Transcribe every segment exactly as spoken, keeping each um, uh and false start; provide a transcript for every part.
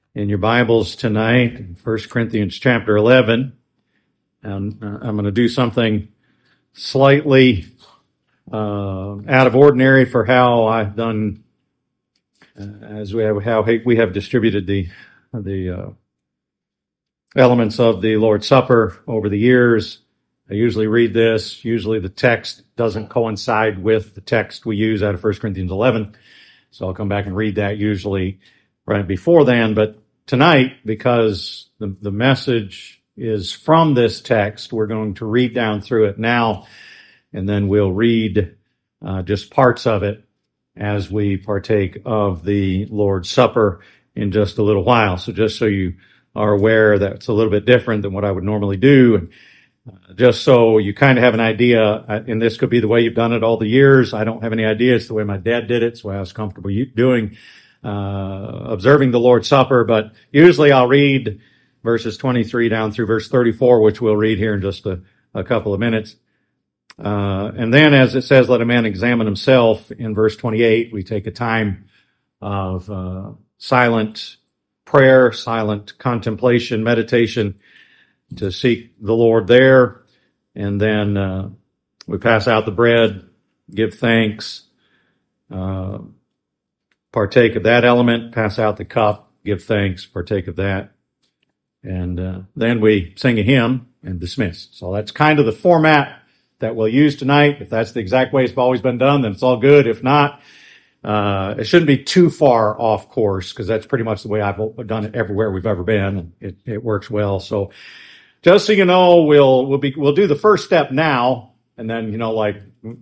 in your Bibles tonight, in First Corinthians chapter eleven. And uh, I'm going to do something slightly uh, out of ordinary for how I've done, uh, as we have, how we have distributed the the uh, elements of the Lord's Supper over the years. I usually read this. Usually the text doesn't coincide with the text we use out of First Corinthians eleven. So I'll come back and read that usually right before then. But tonight, because the, the message is from this text, we're going to read down through it now, and then we'll read uh, just parts of it as we partake of the Lord's Supper in just a little while. So just so you are aware that it's a little bit different than what I would normally do, and uh, just so you kind of have an idea, uh, and this could be the way you've done it all the years. I don't have any idea. It's the way my dad did it. It's the way I was comfortable doing, uh, observing the Lord's Supper. But usually I'll read verses twenty-three down through verse thirty-four, which we'll read here in just a, a couple of minutes. Uh, and then as it says, let a man examine himself in verse twenty-eight, we take a time of uh, silent prayer, silent contemplation, meditation to seek the Lord there. And then uh, we pass out the bread, give thanks, uh, partake of that element, pass out the cup, give thanks, partake of that. And uh, then we sing a hymn and dismiss. So that's kind of the format that we'll use tonight. If that's the exact way it's always been done, then it's all good. If not, uh, it shouldn't be too far off course, because that's pretty much the way I've done it everywhere we've ever been, and it, it works well. So just so you know, we'll we'll be we'll do the first step now, and then, you know, like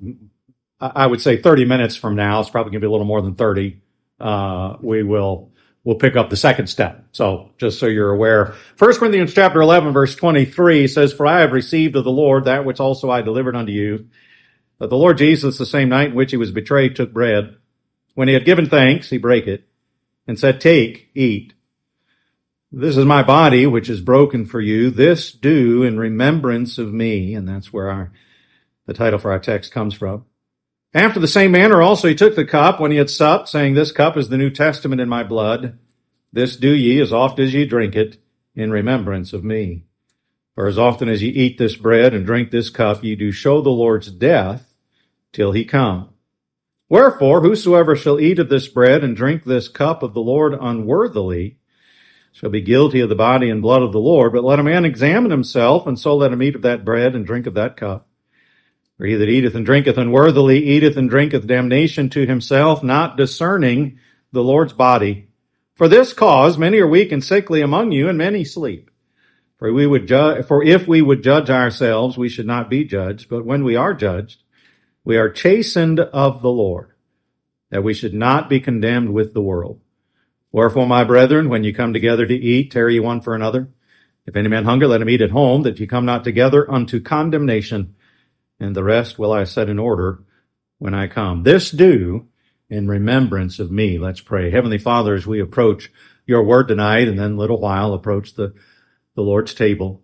I would say thirty minutes from now, it's probably going to be a little more than thirty. Uh, we will we'll pick up the second step. So just so you're aware, First Corinthians chapter eleven, verse twenty-three says, "For I have received of the Lord that which also I delivered unto you, that the Lord Jesus, the same night in which he was betrayed, took bread. When he had given thanks, he brake it, and said, Take, eat. This is my body, which is broken for you. This do in remembrance of me." And that's where our the title for our text comes from. "After the same manner also he took the cup when he had supped, saying, This cup is the New Testament in my blood. This do ye as oft as ye drink it in remembrance of me. For as often as ye eat this bread and drink this cup, ye do show the Lord's death till he come. Wherefore, whosoever shall eat of this bread and drink this cup of the Lord unworthily shall be guilty of the body and blood of the Lord. But let a man examine himself, and so let him eat of that bread and drink of that cup. For he that eateth and drinketh unworthily eateth and drinketh damnation to himself, not discerning the Lord's body. For this cause many are weak and sickly among you, and many sleep. For we would ju- for if we would judge ourselves, we should not be judged. But when we are judged, we are chastened of the Lord, that we should not be condemned with the world. Wherefore, my brethren, when you come together to eat, tarry ye one for another. If any man hunger, let him eat at home, that ye come not together unto condemnation. And the rest will I set in order when I come. This do in remembrance of me." Let's pray. Heavenly Father, as we approach your word tonight, and then in a little while approach the, the Lord's table,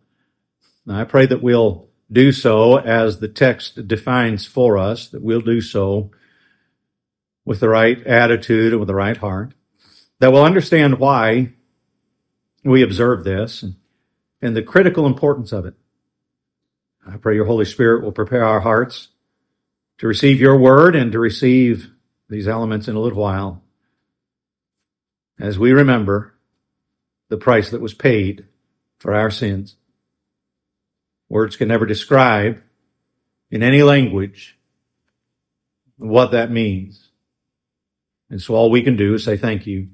I pray that we'll do so as the text defines for us, that we'll do so with the right attitude and with the right heart, that we'll understand why we observe this and, and the critical importance of it. I pray your Holy Spirit will prepare our hearts to receive your word and to receive these elements in a little while, as we remember the price that was paid for our sins. Words can never describe in any language what that means. And so all we can do is say thank you.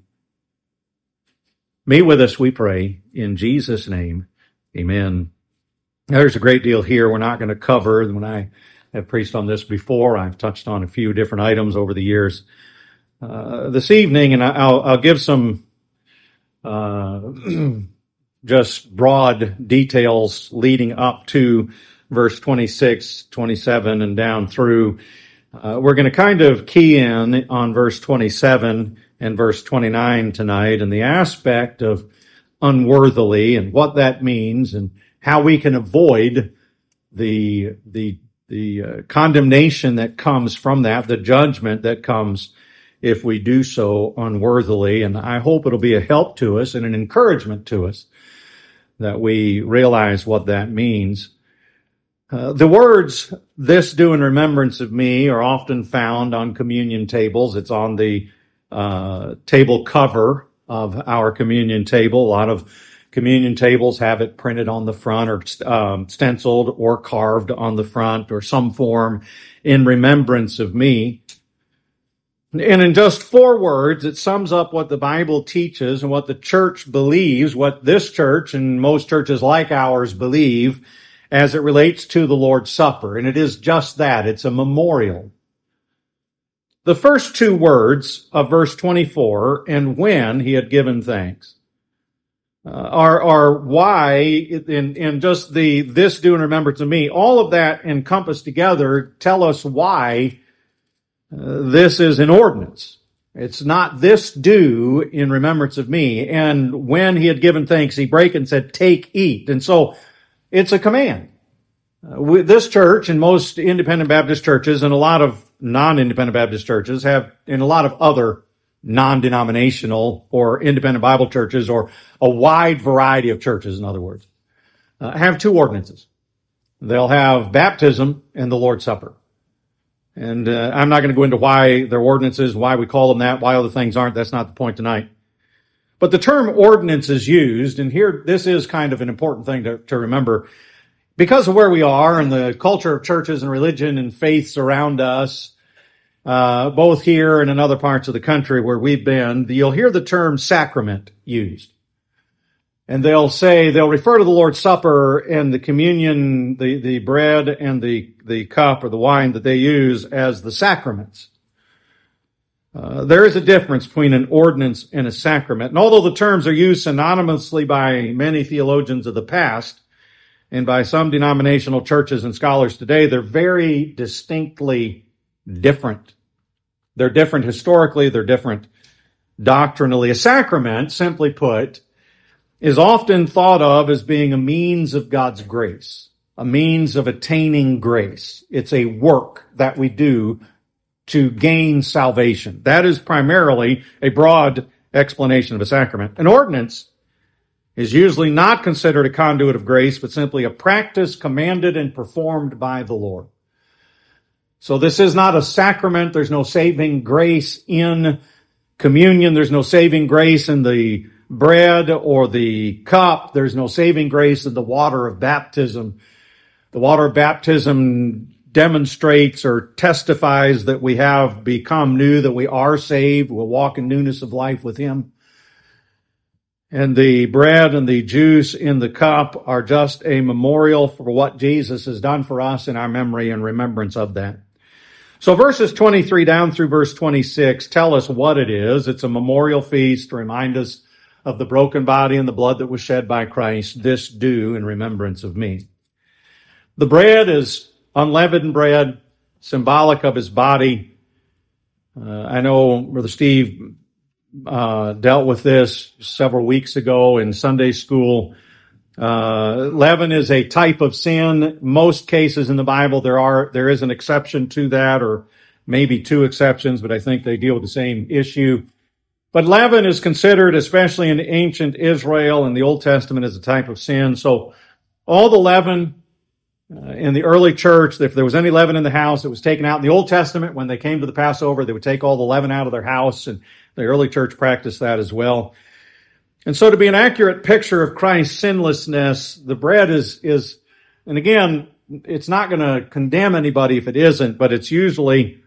Meet with us, we pray, in Jesus' name. Amen. There's a great deal here we're not going to cover. When I have preached on this before, I've touched on a few different items over the years. Uh, this evening, and I'll, I'll give some uh, just broad details leading up to verse twenty-six, twenty-seven, and down through. Uh, we're going to kind of key in on verse twenty-seven and verse twenty-nine tonight, and the aspect of unworthily and what that means, and how we can avoid the the the uh, condemnation that comes from that, the judgment that comes if we do so unworthily. And I hope it'll be a help to us and an encouragement to us that we realize what that means. Uh, the words, "this do in remembrance of me," are often found on communion tables. It's on the uh, table cover of our communion table. A lot of communion tables have it printed on the front, or um, stenciled or carved on the front, or some form, "in remembrance of me." And in just four words, it sums up what the Bible teaches and what the church believes, what this church and most churches like ours believe as it relates to the Lord's Supper. And it is just that. It's a memorial. The first two words of verse twenty-four, "and when he had given thanks," uh, are, are why, in, in just the, "this do in remembrance of me," all of that encompassed together tell us why uh, this is an ordinance. It's not "this do in remembrance of me." And when he had given thanks, he brake and said, "Take, eat." And so it's a command. Uh, we, this church and most independent Baptist churches and a lot of non-independent Baptist churches have, and a lot of other non-denominational or independent Bible churches, or a wide variety of churches, in other words, uh, have two ordinances. They'll have baptism and the Lord's Supper. And uh, I'm not going to go into why they're ordinances, why we call them that, why other things aren't. That's not the point tonight. But the term ordinance is used, and here, this is kind of an important thing to, to remember. Because of where we are and the culture of churches and religion and faiths around us, uh, both here and in other parts of the country where we've been, you'll hear the term sacrament used. And they'll say, they'll refer to the Lord's Supper and the communion, the, the bread and the, the cup or the wine that they use as the sacraments. Uh, there is a difference between an ordinance and a sacrament. And although the terms are used synonymously by many theologians of the past and by some denominational churches and scholars today, they're very distinctly different. They're different historically, they're different doctrinally. A sacrament, simply put, is often thought of as being a means of God's grace, a means of attaining grace. It's a work that we do to gain salvation. That is primarily a broad explanation of a sacrament. An ordinance is usually not considered a conduit of grace, but simply a practice commanded and performed by the Lord. So this is not a sacrament. There's no saving grace in communion. There's no saving grace in the bread or the cup. There's no saving grace in the water of baptism. The water of baptism demonstrates or testifies that we have become new, that we are saved, we'll walk in newness of life with Him. And the bread and the juice in the cup are just a memorial for what Jesus has done for us in our memory and remembrance of that. So verses twenty-three down through verse twenty-six tell us what it is. It's a memorial feast to remind us of the broken body and the blood that was shed by Christ. This do in remembrance of me. The bread is unleavened bread, symbolic of His body. Uh, I know Brother Steve uh, dealt with this several weeks ago in Sunday school. Uh, leaven is a type of sin. Most cases in the Bible, there are, there is an exception to that, or maybe two exceptions, but I think they deal with the same issue. But leaven is considered, especially in ancient Israel and the Old Testament, as a type of sin. So all the leaven uh, in the early church, if there was any leaven in the house, it was taken out. In the Old Testament, when they came to the Passover, they would take all the leaven out of their house, and the early church practiced that as well. And so to be an accurate picture of Christ's sinlessness, the bread is, is, and again, it's not going to condemn anybody if it isn't, but it's usually,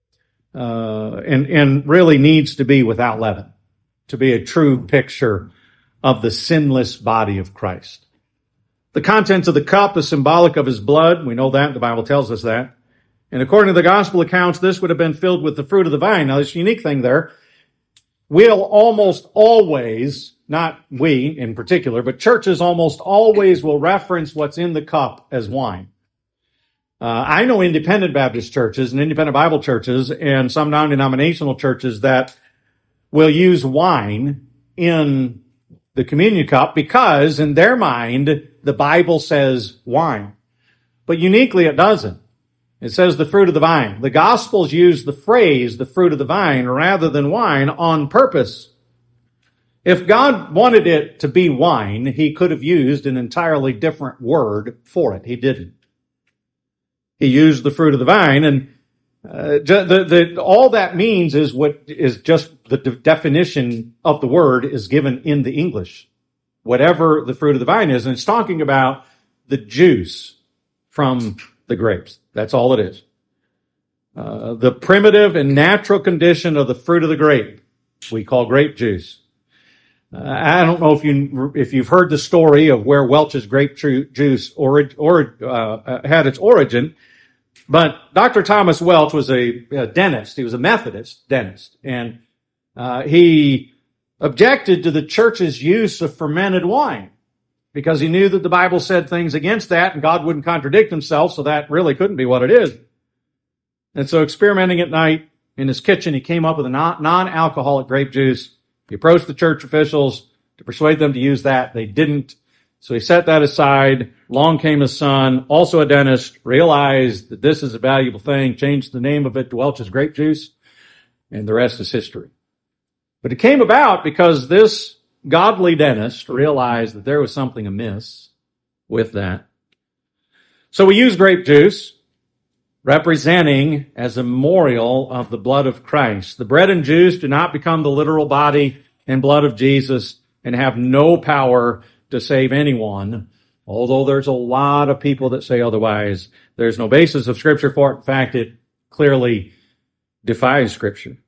uh, and, and really needs to be without leaven, to be a true picture of the sinless body of Christ. The contents of the cup is symbolic of His blood. We know that. The Bible tells us that. And according to the gospel accounts, this would have been filled with the fruit of the vine. Now, there's a unique thing there. We'll almost always, not we in particular, but churches almost always will reference what's in the cup as wine. Uh, I know independent Baptist churches and independent Bible churches and some non-denominational churches that will use wine in the communion cup because in their mind, the Bible says wine. But uniquely, it doesn't. It says the fruit of the vine. The Gospels use the phrase, the fruit of the vine, rather than wine on purpose. If God wanted it to be wine, he could have used an entirely different word for it. He didn't. He used the fruit of the vine, and uh, the, the, all that means is what is just the de- definition of the word is given in the English. Whatever the fruit of the vine is, and it's talking about the juice from the grapes. That's all it is. Uh, the primitive and natural condition of the fruit of the grape, we call grape juice. Uh, I don't know if you if you've heard the story of where Welch's grape juice or, or uh, had its origin, but Doctor Thomas Welch was a, a dentist. He was a Methodist dentist, and uh, he objected to the church's use of fermented wine because he knew that the Bible said things against that, and God wouldn't contradict himself, so that really couldn't be what it is. And so, experimenting at night in his kitchen, he came up with a non- non-alcoholic grape juice. He approached the church officials to persuade them to use that. They didn't. So he set that aside. Along came his son, also a dentist, realized that this is a valuable thing, changed the name of it to Welch's Grape Juice, and the rest is history. But it came about because this godly dentist realized that there was something amiss with that. So we use grape juice, representing as a memorial of the blood of Christ. The bread and juice do not become the literal body and blood of Jesus and have no power to save anyone, although there's a lot of people that say otherwise. There's no basis of Scripture for it. In fact, it clearly defies Scripture.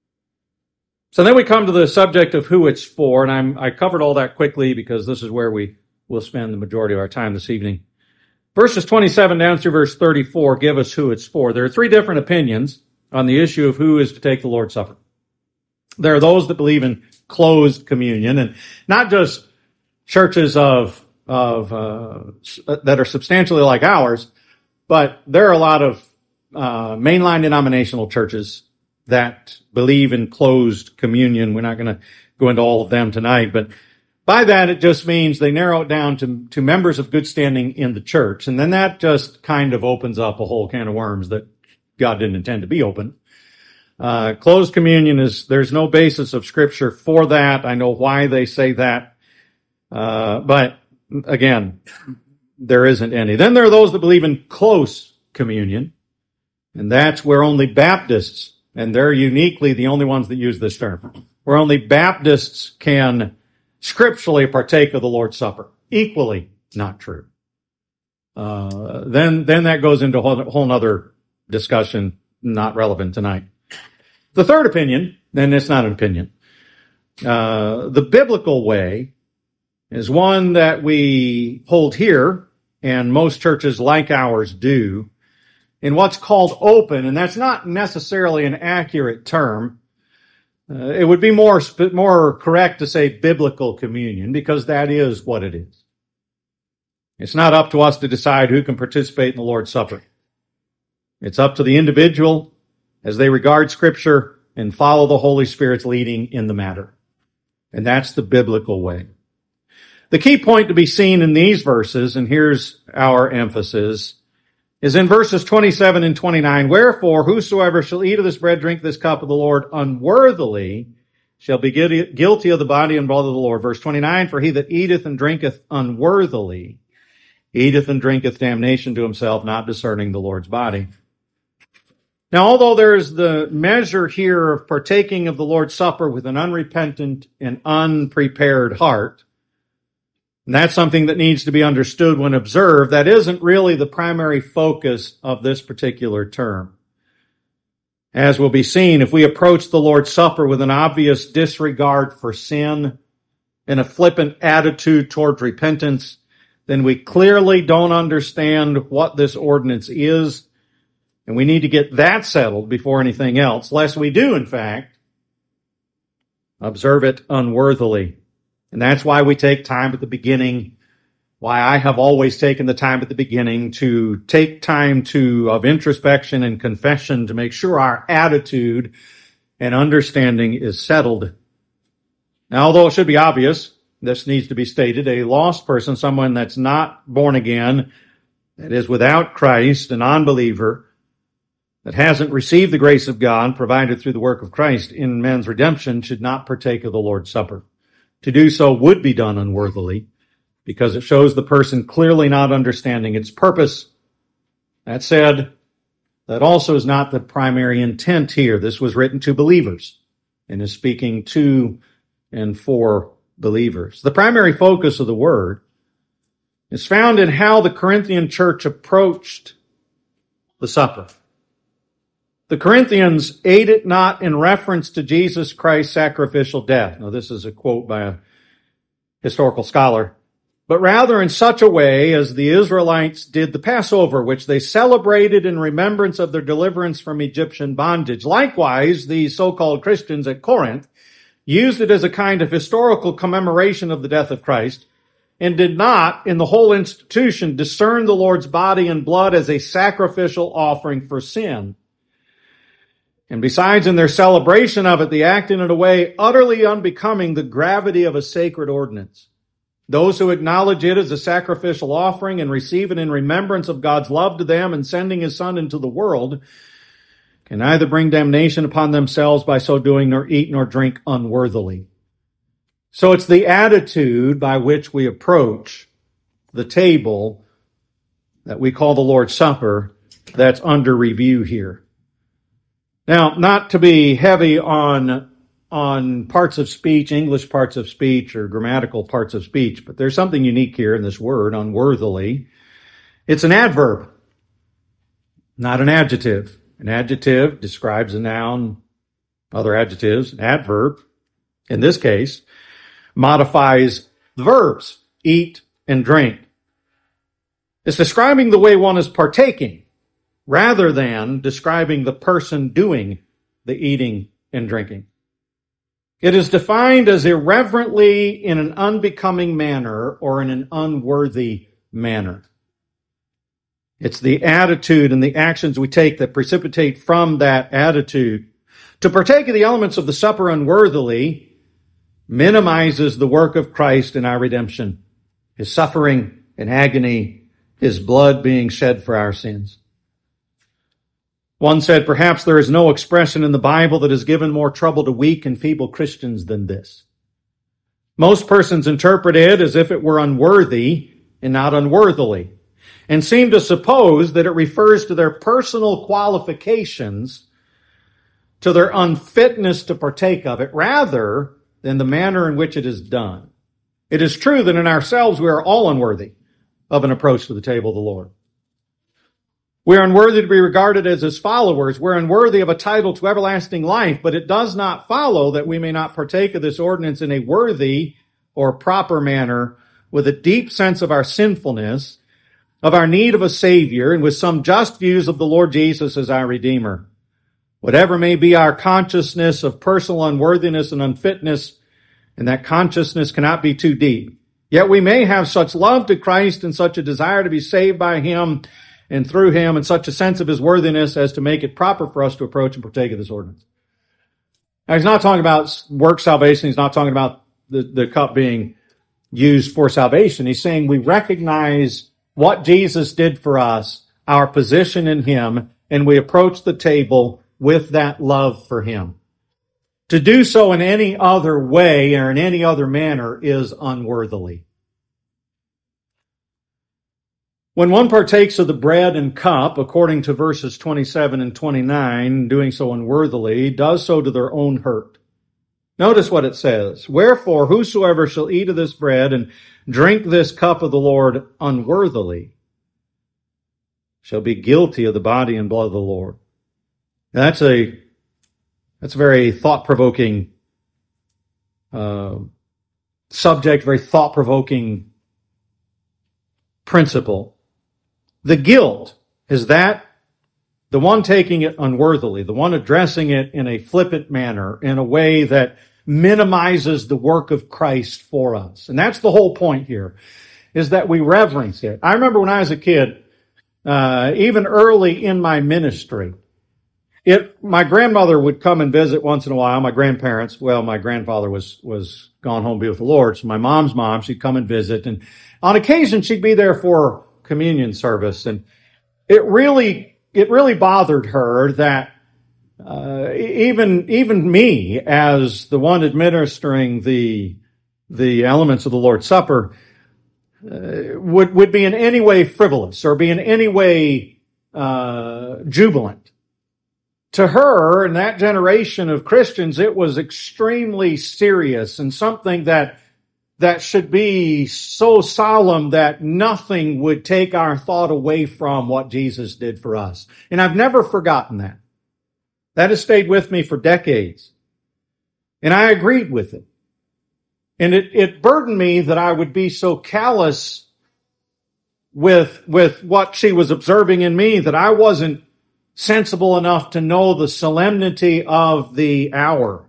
So then we come to the subject of who it's for, and I'm, I covered all that quickly because this is where we will spend the majority of our time this evening. Verses twenty-seven down through verse thirty-four give us who it's for. There are three different opinions on the issue of who is to take the Lord's Supper. There are those that believe in closed communion, and not just churches of of uh, that are substantially like ours, but there are a lot of uh, mainline denominational churches that believe in closed communion. We're not going to go into all of them tonight, but by that, it just means they narrow it down to, to members of good standing in the church. And then that just kind of opens up a whole can of worms that God didn't intend to be open. Uh, closed communion is, there's no basis of Scripture for that. I know why they say that. Uh, but again, there isn't any. Then there are those that believe in close communion. And that's where only Baptists, and they're uniquely the only ones that use this term, where only Baptists can scripturally partake of the Lord's Supper. Equally not true. Uh, then, then that goes into a whole, whole other discussion, not relevant tonight. The third opinion, and it's not an opinion, uh, the biblical way is one that we hold here, and most churches like ours do, in what's called open, and that's not necessarily an accurate term. Uh, it would be more more correct to say biblical communion, because that is what it is. It's not up to us to decide who can participate in the Lord's Supper. It's up to the individual as they regard Scripture and follow the Holy Spirit's leading in the matter. And that's the biblical way. The key point to be seen in these verses, and here's our emphasis, is in verses twenty-seven and twenty-nine. Wherefore, whosoever shall eat of this bread, drink this cup of the Lord unworthily, shall be guilty of the body and blood of the Lord. Verse twenty-nine, for he that eateth and drinketh unworthily, eateth and drinketh damnation to himself, not discerning the Lord's body. Now, although there is the measure here of partaking of the Lord's Supper with an unrepentant and unprepared heart, and that's something that needs to be understood when observed, that isn't really the primary focus of this particular term. As will be seen, if we approach the Lord's Supper with an obvious disregard for sin and a flippant attitude towards repentance, then we clearly don't understand what this ordinance is, and we need to get that settled before anything else, lest we do, in fact, observe it unworthily. And that's why we take time at the beginning, why I have always taken the time at the beginning to take time to of introspection and confession to make sure our attitude and understanding is settled. Now, although it should be obvious, this needs to be stated, a lost person, someone that's not born again, that is without Christ, an unbeliever, that hasn't received the grace of God provided through the work of Christ in man's redemption should not partake of the Lord's Supper. To do so would be done unworthily because it shows the person clearly not understanding its purpose. That said, that also is not the primary intent here. This was written to believers and is speaking to and for believers. The primary focus of the word is found in how the Corinthian church approached the supper. The Corinthians ate it not in reference to Jesus Christ's sacrificial death. Now, this is a quote by a historical scholar. But rather in such a way as the Israelites did the Passover, which they celebrated in remembrance of their deliverance from Egyptian bondage. Likewise, the so-called Christians at Corinth used it as a kind of historical commemoration of the death of Christ and did not, in the whole institution, discern the Lord's body and blood as a sacrificial offering for sin. And besides, in their celebration of it, they acted in a way utterly unbecoming the gravity of a sacred ordinance. Those who acknowledge it as a sacrificial offering and receive it in remembrance of God's love to them and sending His Son into the world can neither bring damnation upon themselves by so doing, nor eat nor drink unworthily. So it's the attitude by which we approach the table that we call the Lord's Supper that's under review here. Now, not to be heavy on, on parts of speech, English parts of speech or grammatical parts of speech, but there's something unique here in this word, unworthily. It's an adverb, not an adjective. An adjective describes a noun, other adjectives. An adverb, in this case, modifies the verbs, eat and drink. It's describing the way one is partaking, rather than describing the person doing the eating and drinking. It is defined as irreverently in an unbecoming manner or in an unworthy manner. It's the attitude and the actions we take that precipitate from that attitude. To partake of the elements of the supper unworthily minimizes the work of Christ in our redemption, His suffering and agony, His blood being shed for our sins. One said, perhaps there is no expression in the Bible that has given more trouble to weak and feeble Christians than this. Most persons interpret it as if it were unworthy and not unworthily, and seem to suppose that it refers to their personal qualifications, to their unfitness to partake of it, rather than the manner in which it is done. It is true that in ourselves we are all unworthy of an approach to the table of the Lord. We are unworthy to be regarded as His followers. We're unworthy of a title to everlasting life, but it does not follow that we may not partake of this ordinance in a worthy or proper manner with a deep sense of our sinfulness, of our need of a Savior, and with some just views of the Lord Jesus as our Redeemer. Whatever may be our consciousness of personal unworthiness and unfitness, and that consciousness cannot be too deep, yet we may have such love to Christ and such a desire to be saved by Him and through Him, and such a sense of His worthiness as to make it proper for us to approach and partake of this ordinance. Now, He's not talking about work salvation. He's not talking about the, the cup being used for salvation. He's saying we recognize what Jesus did for us, our position in Him, and we approach the table with that love for Him. To do so in any other way or in any other manner is unworthily. When one partakes of the bread and cup, according to verses twenty-seven and twenty-nine, doing so unworthily, does so to their own hurt. Notice what it says. Wherefore, whosoever shall eat of this bread and drink this cup of the Lord unworthily shall be guilty of the body and blood of the Lord. Now, that's a that's a very thought-provoking uh, subject, very thought-provoking principle. The guilt is that the one taking it unworthily, the one addressing it in a flippant manner, in a way that minimizes the work of Christ for us. And that's the whole point here, is that we reverence it. I remember when I was a kid, uh, even early in my ministry, it, my grandmother would come and visit once in a while. My grandparents, well, my grandfather was, was gone home to be with the Lord. So my mom's mom, she'd come and visit. And on occasion, she'd be there for communion service. And it really it really bothered her that uh, even even me, as the one administering the the elements of the Lord's Supper, uh, would would be in any way frivolous or be in any way uh, jubilant. To her, in that generation of Christians, it was extremely serious and something that that should be so solemn that nothing would take our thought away from what Jesus did for us. And I've never forgotten that. That has stayed with me for decades. And I agreed with it. And it, it burdened me that I would be so callous with, with what she was observing in me that I wasn't sensible enough to know the solemnity of the hour.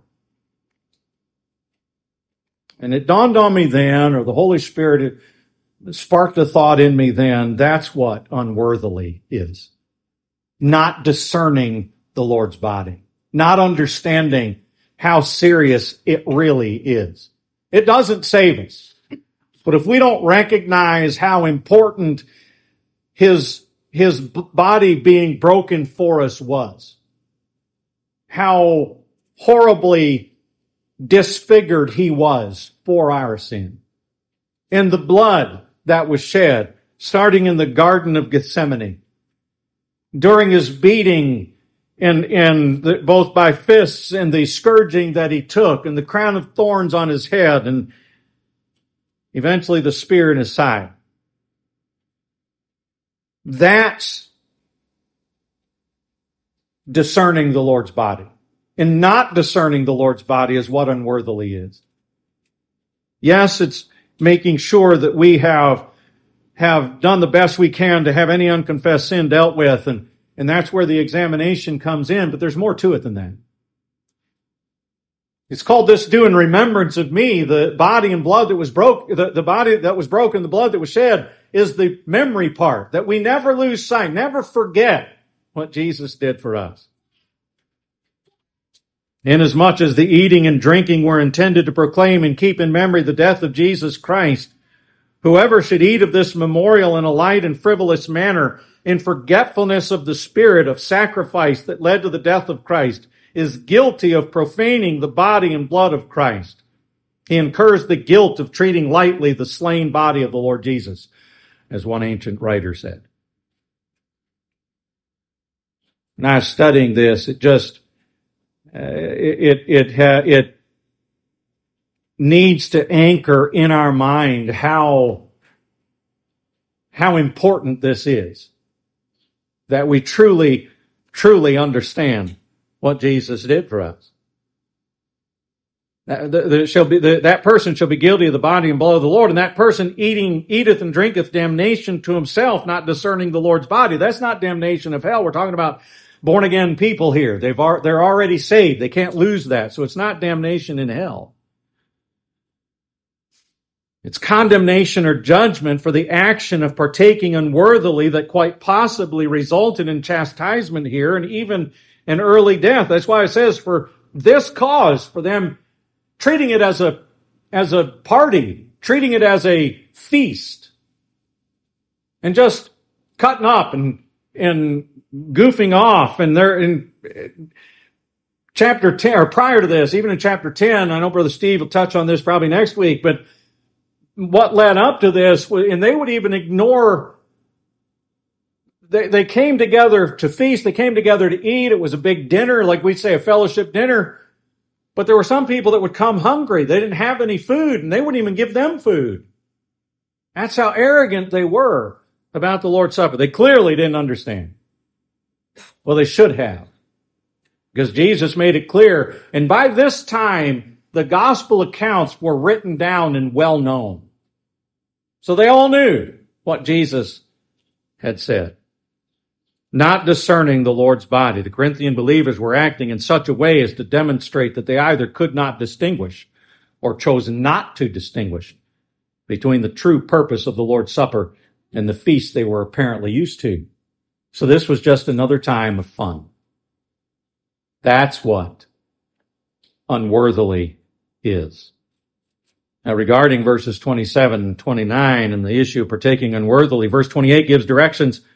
And it dawned on me then, or the Holy Spirit sparked a thought in me then, that's what unworthily is. Not discerning the Lord's body. Not understanding how serious it really is. It doesn't save us. But if we don't recognize how important His, His body being broken for us was, how horribly disfigured He was for our sin, and the blood that was shed, starting in the Garden of Gethsemane, during His beating, and, and the, both by fists and the scourging that He took, and the crown of thorns on His head, and eventually the spear in His side. That's discerning the Lord's body. And not discerning the Lord's body is what unworthily is. Yes, it's making sure that we have, have done the best we can to have any unconfessed sin dealt with, and, and that's where the examination comes in, but there's more to it than that. It's called this do in remembrance of me. The body and blood that was broke, the, the body that was broken, the blood that was shed is the memory part, that we never lose sight, never forget what Jesus did for us. Inasmuch as the eating and drinking were intended to proclaim and keep in memory the death of Jesus Christ, whoever should eat of this memorial in a light and frivolous manner, in forgetfulness of the spirit of sacrifice that led to the death of Christ, is guilty of profaning the body and blood of Christ. He incurs the guilt of treating lightly the slain body of the Lord Jesus, as one ancient writer said. And I was studying this, it just Uh, it, it, it, it needs to anchor in our mind how, how important this is. That we truly, truly understand what Jesus did for us. That, that, shall be, that person shall be guilty of the body and blood of the Lord, and that person eating, eateth and drinketh damnation to himself, not discerning the Lord's body. That's not damnation of hell. We're talking about born again people here. They've they're already saved. They can't lose that. So it's not damnation in hell. It's condemnation or judgment for the action of partaking unworthily that quite possibly resulted in chastisement here and even an early death. That's why it says for this cause, for them treating it as a, as a party, treating it as a feast, and just cutting up and, and goofing off. And they're in chapter ten, or prior to this, even in chapter ten, I know Brother Steve will touch on this probably next week, but what led up to this, and they would even ignore, they, they came together to feast, they came together to eat, it was a big dinner, like we'd say a fellowship dinner, but there were some people that would come hungry, they didn't have any food, and they wouldn't even give them food. That's how arrogant they were about the Lord's Supper. They clearly didn't understand. Well, they should have, because Jesus made it clear, and by this time, the gospel accounts were written down and well known. So they all knew what Jesus had said. Not discerning the Lord's body. The Corinthian believers were acting in such a way as to demonstrate that they either could not distinguish or chose not to distinguish between the true purpose of the Lord's Supper and the feast they were apparently used to. So this was just another time of fun. That's what unworthily is. Now, regarding verses twenty-seven and twenty-nine and the issue of partaking unworthily, verse twenty-eight gives directions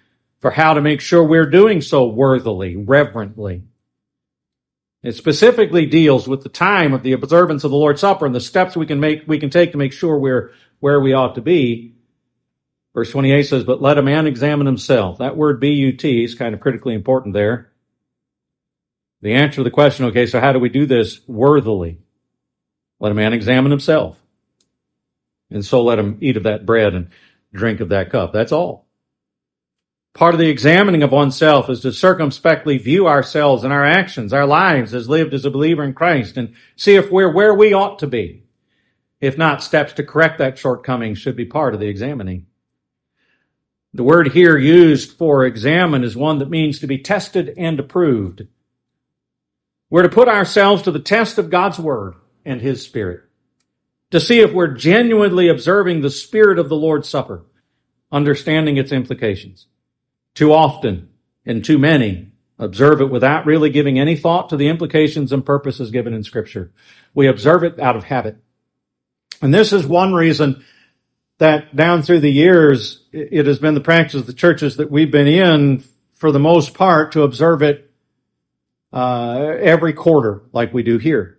for how to make sure we're doing so worthily, reverently. It specifically deals with the time of the observance of the Lord's Supper and the steps we can make, we can take to make sure we're where we ought to be. Verse twenty-eight says, but let a man examine himself. That word B U T is kind of critically important there. The answer to the question, okay, so how do we do this worthily? Let a man examine himself. And so let him eat of that bread and drink of that cup. That's all. Part of the examining of oneself is to circumspectly view ourselves and our actions, our lives as lived as a believer in Christ, and see if we're where we ought to be. If not, steps to correct that shortcoming should be part of the examining. The word here used for examine is one that means to be tested and approved. We're to put ourselves to the test of God's Word and His Spirit, to see if we're genuinely observing the spirit of the Lord's Supper, understanding its implications. Too often, and too many, observe it without really giving any thought to the implications and purposes given in Scripture. We observe it out of habit. And this is one reason that down through the years, it has been the practice of the churches that we've been in, for the most part, to observe it uh, every quarter, like we do here.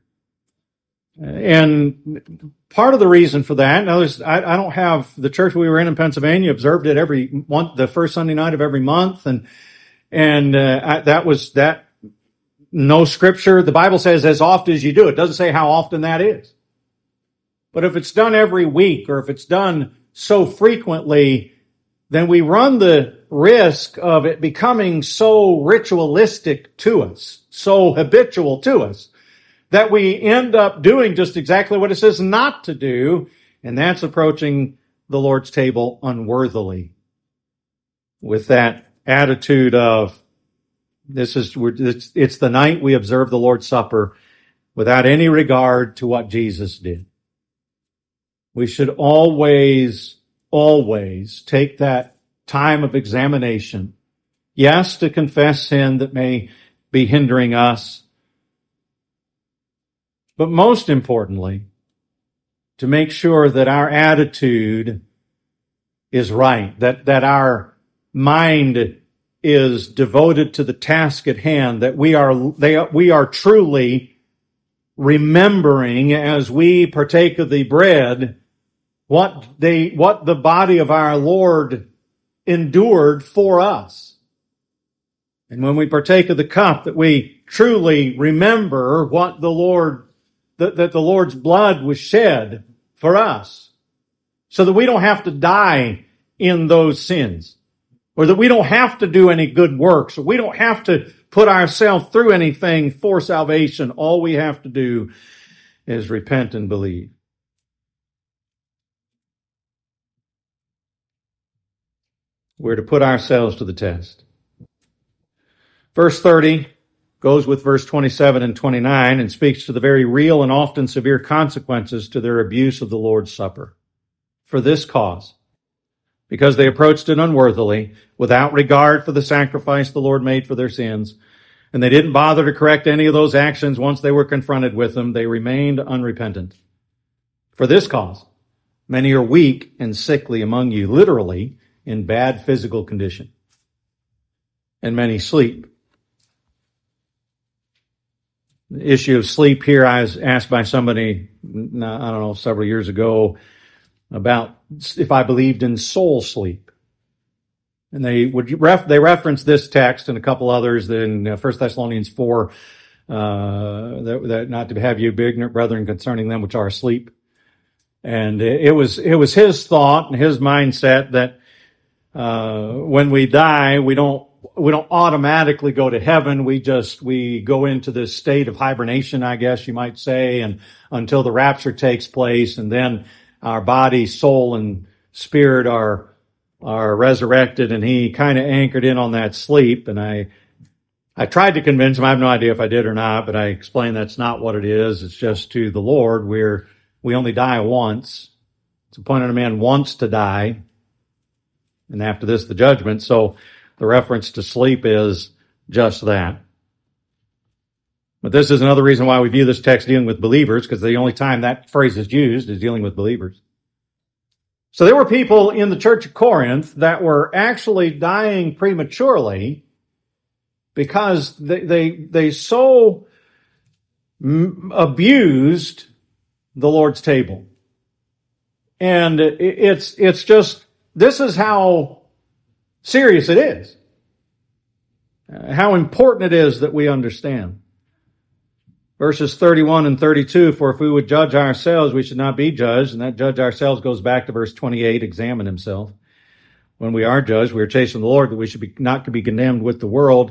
And part of the reason for that, now there's, I, I don't have, the church we were in in Pennsylvania observed it every month, the first Sunday night of every month, and and uh, I, that was that. No scripture. The Bible says as often as you do. It doesn't say how often that is. But if it's done every week, or if it's done so frequently, then we run the risk of it becoming so ritualistic to us, so habitual to us, that we end up doing just exactly what it says not to do, and that's approaching the Lord's table unworthily, with that attitude of, this is, it's, it's the night we observe the Lord's Supper without any regard to what Jesus did. We should always, always take that time of examination, yes, to confess sin that may be hindering us, but most importantly, to make sure that our attitude is right, that, that our mind is devoted to the task at hand, that we are, they, we are truly remembering as we partake of the bread what they, what the body of our Lord endured for us. And when we partake of the cup, that we truly remember what the Lord That, that the Lord's blood was shed for us, so that we don't have to die in those sins, or that we don't have to do any good works, or we don't have to put ourselves through anything for salvation. All we have to do is repent and believe. We're to put ourselves to the test. Verse thirty goes with verse twenty-seven and twenty-nine and speaks to the very real and often severe consequences to their abuse of the Lord's Supper. For this cause, because they approached it unworthily, without regard for the sacrifice the Lord made for their sins, and they didn't bother to correct any of those actions once they were confronted with them, they remained unrepentant. For this cause, many are weak and sickly among you, literally in bad physical condition, and many sleep. The issue of sleep here, I was asked by somebody, I don't know, several years ago, about if I believed in soul sleep. And they would ref, they reference this text and a couple others in First Thessalonians four, uh, that, that not to have you be ignorant, brethren, concerning them which are asleep. And it was, it was his thought and his mindset that, uh, when we die, we don't, we don't automatically go to heaven. We just, we go into this state of hibernation, I guess you might say, and until the rapture takes place, and then our body, soul, and spirit are, are resurrected, and he kind of anchored in on that sleep. And I, I tried to convince him, I have no idea if I did or not, but I explained that's not what it is. It's just to the Lord, we're, we only die once. It's appointed a man once to die, and after this, the judgment. So the reference to sleep is just that. But this is another reason why we view this text dealing with believers, because the only time that phrase is used is dealing with believers. So there were people in the church of Corinth that were actually dying prematurely because they they, they so m- abused the Lord's table. And it, it's it's just, this is how serious it is. Uh, how important it is that we understand. Verses thirty-one and thirty-two, for if we would judge ourselves, we should not be judged. And that judge ourselves goes back to verse twenty-eight, examine himself. When we are judged, we are chastened of the Lord, that we should be not be condemned with the world.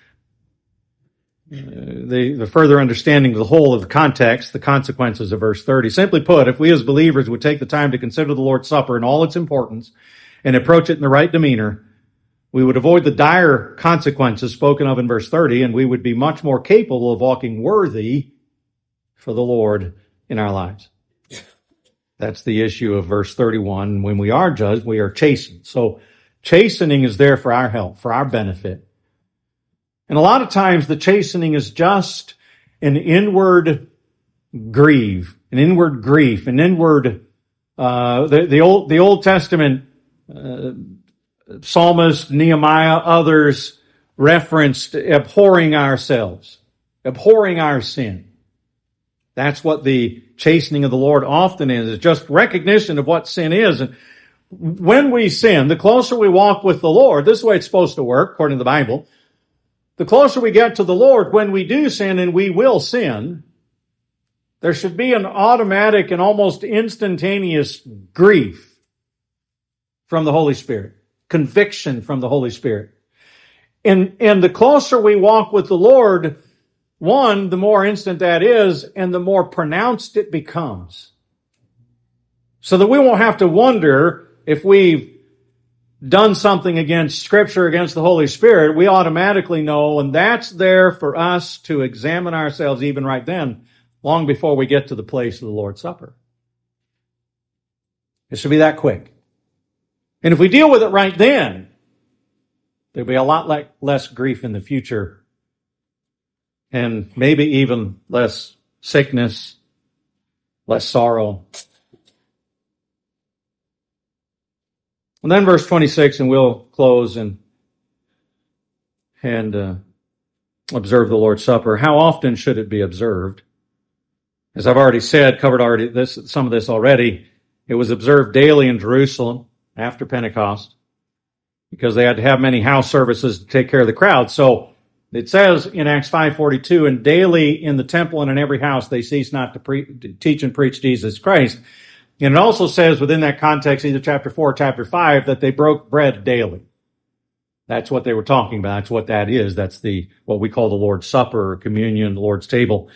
Uh, the, the further understanding of the whole of the context, the consequences of verse thirty. Simply put, if we as believers would take the time to consider the Lord's Supper in all its importance and approach it in the right demeanor, we would avoid the dire consequences spoken of in verse thirty, and we would be much more capable of walking worthy for the Lord in our lives. That's the issue of verse thirty-one. When we are judged, we are chastened. So chastening is there for our help, for our benefit. And a lot of times the chastening is just an inward grieve, an inward grief, an inward, uh, the, the Old, the Old Testament, uh, Psalmist, Nehemiah, others referenced abhorring ourselves, abhorring our sin. That's what the chastening of the Lord often is, is just recognition of what sin is. And when we sin, the closer we walk with the Lord, this is the way it's supposed to work, according to the Bible. The closer we get to the Lord, when we do sin, and we will sin, there should be an automatic and almost instantaneous grief from the Holy Spirit. Conviction from the Holy Spirit. And, and the closer we walk with the Lord, one, the more instant that is, and the more pronounced it becomes. So that we won't have to wonder if we've done something against Scripture, against the Holy Spirit. We automatically know, and that's there for us to examine ourselves even right then, long before we get to the place of the Lord's Supper. It should be that quick. And if we deal with it right then, there'll be a lot le- less grief in the future, and maybe even less sickness, less sorrow. And then verse twenty-six, and we'll close and and uh, observe the Lord's Supper. How often should it be observed? As I've already said, covered already this some of this already. It was observed daily in Jerusalem after Pentecost, because they had to have many house services to take care of the crowd. So it says in Acts five forty-two, and daily in the temple and in every house they cease not to, pre- to teach and preach Jesus Christ. And it also says within that context, either chapter four or chapter five, that they broke bread daily. That's what they were talking about. That's what that is. That's the what we call the Lord's Supper or communion, the Lord's table.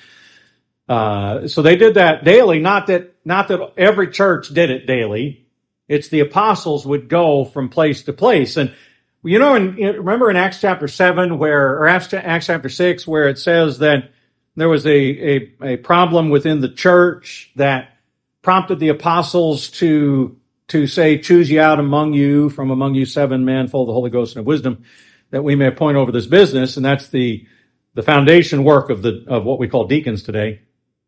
Uh, so they did that daily. Not that not that every church did it daily. It's the apostles would go from place to place. And, you know, in, in, remember in Acts chapter seven where, or Acts, Acts chapter six, where it says that there was a, a, a problem within the church that prompted the apostles to, to say, choose ye out among you, from among you seven men full of the Holy Ghost and of wisdom, that we may appoint over this business. And that's the, the foundation work of the, of what we call deacons today.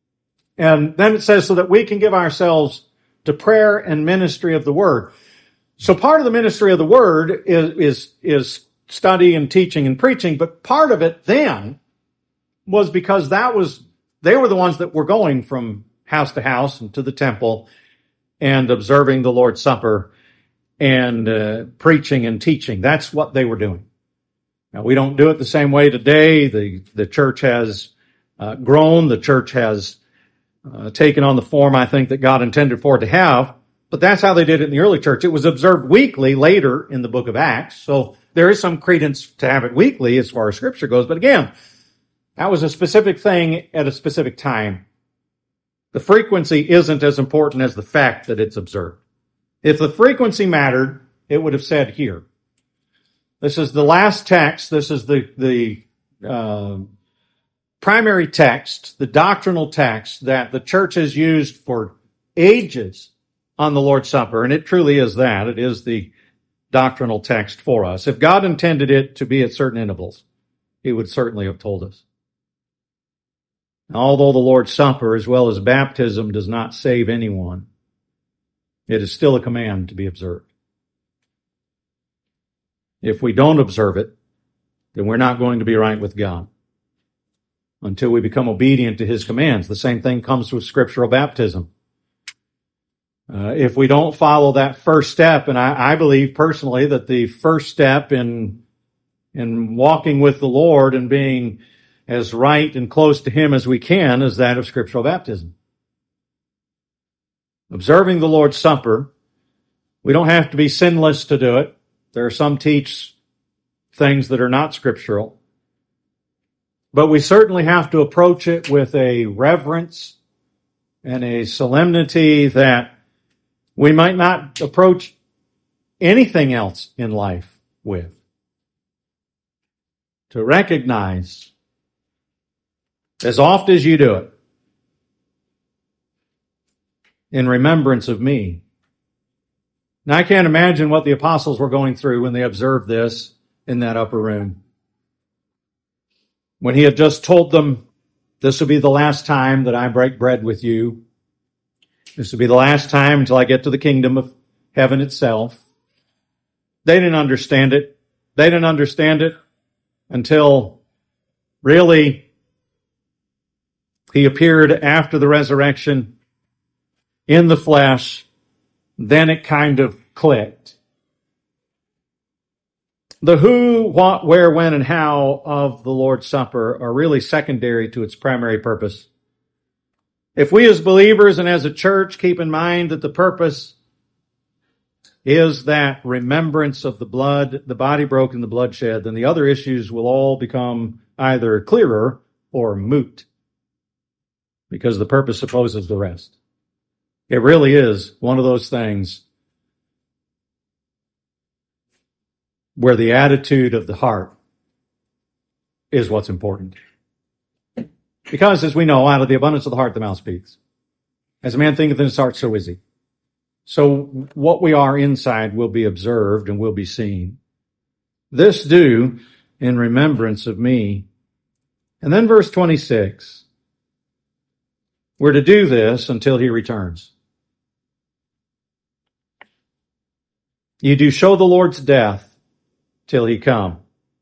And then it says so that we can give ourselves to prayer and ministry of the Word. So part of the ministry of the Word is, is, is study and teaching and preaching, but part of it then was because that was, they were the ones that were going from house to house and to the temple and observing the Lord's Supper and uh, preaching and teaching. That's what they were doing. Now, we don't do it the same way today. The, the church has uh, grown. The church has Uh, taken on the form, I think, that God intended for it to have. But that's how they did it in the early church. It was observed weekly later in the book of Acts. So there is some credence to have it weekly as far as Scripture goes. But again, that was a specific thing at a specific time. The frequency isn't as important as the fact that it's observed. If the frequency mattered, it would have said here. This is the last text. This is the, the, uh, primary text, the doctrinal text that the church has used for ages on the Lord's Supper, and it truly is that. It is the doctrinal text for us. If God intended it to be at certain intervals, He would certainly have told us. Although the Lord's Supper, as well as baptism, does not save anyone, It is still a command to be observed. If we don't observe it, then we're not going to be right with God until we become obedient to his commands. The same thing comes with scriptural baptism. Uh, if we don't follow that first step, and I, I believe personally that the first step in, in walking with the Lord and being as right and close to him as we can is that of scriptural baptism. Observing the Lord's Supper, we don't have to be sinless to do it. There are some teach things that are not scriptural. But we certainly have to approach it with a reverence and a solemnity that we might not approach anything else in life with. To recognize, as oft as you do it, in remembrance of me. Now, I can't imagine what the apostles were going through when they observed this in that upper room. When he had just told them, this will be the last time that I break bread with you. This will be the last time until I get to the kingdom of heaven itself. They didn't understand it. They didn't understand it until really he appeared after the resurrection in the flesh. Then it kind of clicked. The who, what, where, when, and how of the Lord's Supper are really secondary to its primary purpose. If we as believers and as a church keep in mind that the purpose is that remembrance of the blood, the body broken, the blood shed, then the other issues will all become either clearer or moot, because the purpose supposes the rest. It really is one of those things where the attitude of the heart is what's important. Because, as we know, out of the abundance of the heart, the mouth speaks. As a man thinketh in his heart, so is he. So what we are inside will be observed and will be seen. This do in remembrance of me. And then verse twenty-six. We're to do this until he returns. You do show the Lord's death till he come.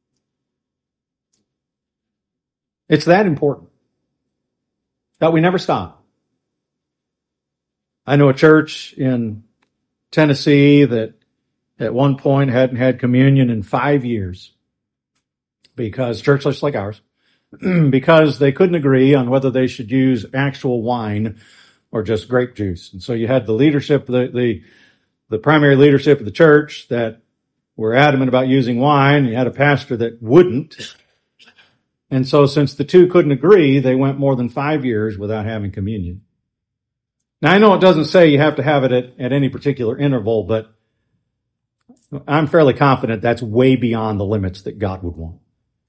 It's that important that we never stop. I know a church in Tennessee that at one point hadn't had communion in five years because church just like ours, because they couldn't agree on whether they should use actual wine or just grape juice. And so you had the leadership, the, the, the primary leadership of the church that were adamant about using wine, and you had a pastor that wouldn't. And so since the two couldn't agree, they went more than five years without having communion. Now, I know it doesn't say you have to have it at, at any particular interval, but I'm fairly confident that's way beyond the limits that God would want.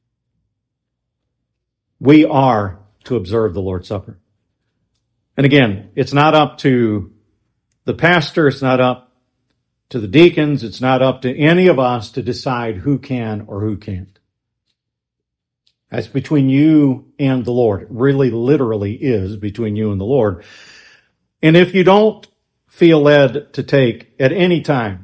We are to observe the Lord's Supper. And again, it's not up to the pastor, it's not up to the deacons, it's not up to any of us to decide who can or who can't. That's between you and the Lord. It really literally is between you and the Lord. And if you don't feel led to take at any time,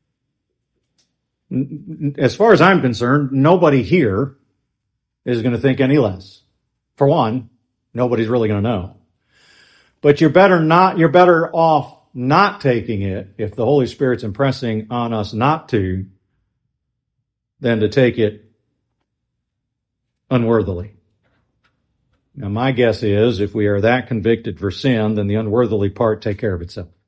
as far as I'm concerned, nobody here is going to think any less. For one, nobody's really going to know. But you're better not, you're better off not taking it if the Holy Spirit's impressing on us not to, than to take it unworthily. Now, my guess is if we are that convicted for sin, then the unworthily part take care of itself.